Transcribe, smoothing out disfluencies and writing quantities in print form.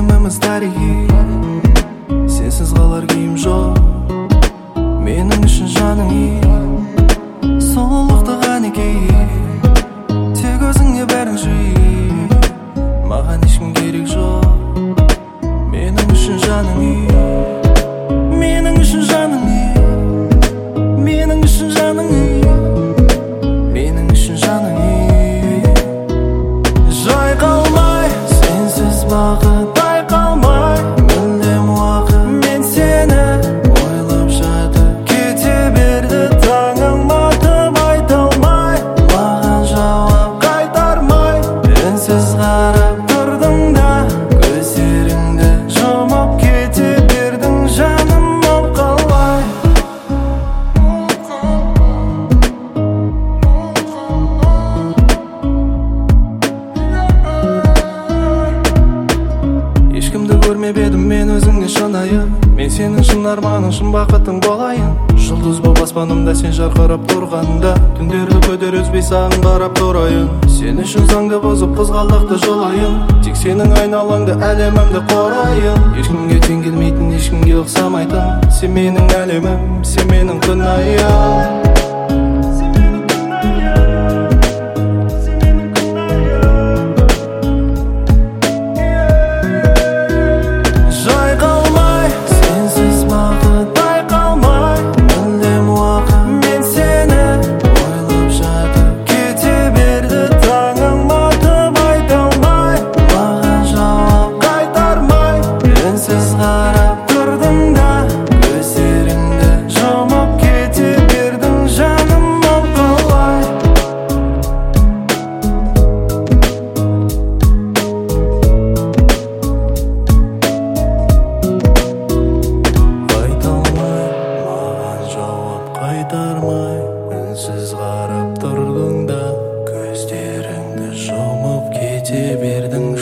сезіміміз тарихи, сенсіз қалар күйім жоқ. Менің үшін жаның ей, сұлулықты ғанекей, тек өзіңе бәрін жүй. Маған ешкім керек жоқ. Менің үшін жаның ей, менің үшін жаның ей, менің үшін жаның ей, менің үшін жаның ей. Жай қалмай, сенсіз бақыт байқалмай, мүлдем уақыт мен сені ойлап жатып кете берді. Таңың атып айта алмай, маған жауап қайтармай, үнсіз қарап тұрдың да көздеріңді жұмып кете бердің. Жаным ол қалай? Ешкімді көрмеп едім мен өзіңе шынайы, мен сенің шын арманың, шын бақытың болайын. Жұлдыз боп аспанымда сен жарқырап тұрғанда, түндерді көтер үзбей саған қарап тұрайын. Сен үшін заңды бұзып қызғалдақты жолайын, тек сенің айналаңда әлемімді қорайын. Ешкімге тең келмейтін, ешкімге ұқсамайтын, сен менің әлемім, сен менің күнәйым. Қайтармай, үнсіз қарап тұрдың да көздеріңді жұмып кете бердің.